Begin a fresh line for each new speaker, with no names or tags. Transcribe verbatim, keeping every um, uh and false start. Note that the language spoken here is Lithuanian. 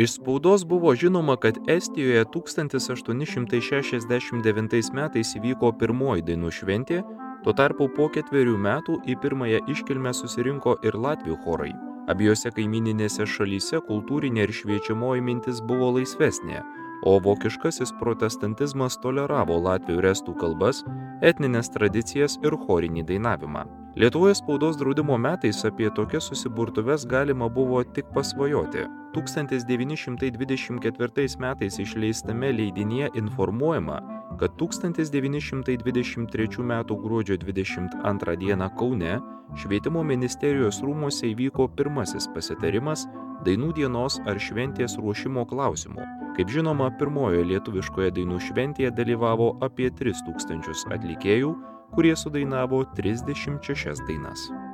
Iš spaudos buvo žinoma, kad Estijoje tūkstantis aštuoni šimtai šešiasdešimt devintais metais įvyko pirmoji dainų šventė, tuo tarpu po ketverių metų į pirmąją iškilmę susirinko ir latvių chorai. Abiejose kaimyninėse šalyse kultūrinė ir šviečiamoji mintis buvo laisvesnė, o vokiškasis protestantizmas toleravo latvių ir estų kalbas, etnines tradicijas ir chorinį dainavimą. Lietuvoje spaudos draudimo metais apie tokias susiburtuves galima buvo tik pasvajoti. tūkstantis devyni šimtai dvidešimt ketvirtais metais išleistame leidinyje informuojama, kad tūkstantis devyni šimtai dvidešimt trečių metų gruodžio dvidešimt antrą dieną Kaune Švietimo ministerijos rūmuose įvyko pirmasis pasitarimas dainų dienos ar šventės ruošimo klausimų. Kaip žinoma, pirmojoje lietuviškoje dainų šventėje dalyvavo apie tris tūkstančius atlikėjų, kurie sudainavo trisdešimt šešias dainas.